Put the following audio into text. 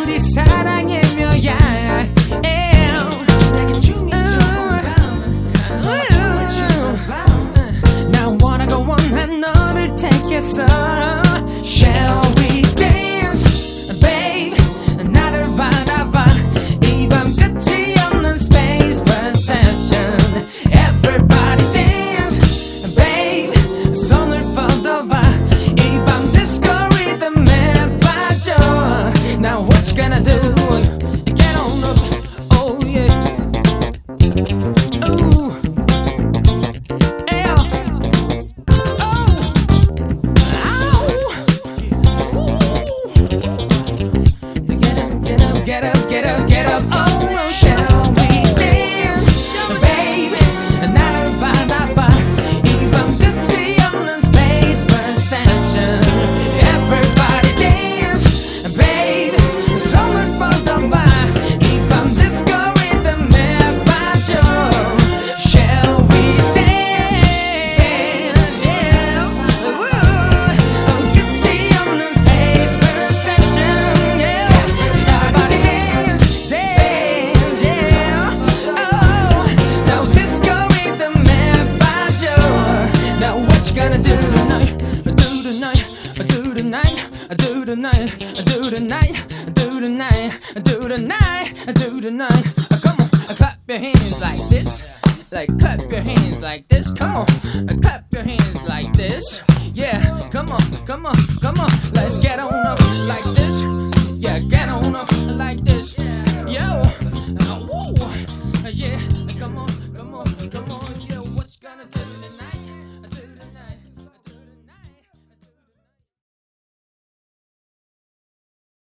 우리 사랑의 묘야. 내게 춤이 나 원하고 원한 너를 택했어. Shall we dance, babe? 나를 바라봐. 이 밤 끝이 없는 space perception. Everybody dance, babe. 손을 뻗어봐. 이 밤 disco rhythm에 빠져. Now what you gonna do? Get on up, oh yeah. Ooh. Get up, get up, get up, oh, shall we dance, baby? 나를 바라봐. 이 밤 끝이 없는 space perception. Everybody dance, baby. 손을 뻗어봐. 이 밤 disco rhythm에 빠져. Shall we dance, yeah. 끝이 없는 space perception, yeah. Do tonight. Come on, clap your hands like this. Like clap your hands like this. Come on, clap your hands like this. Yeah, come on, come on, come on. Let's get on up like this. Yeah, get on up like this. Yo.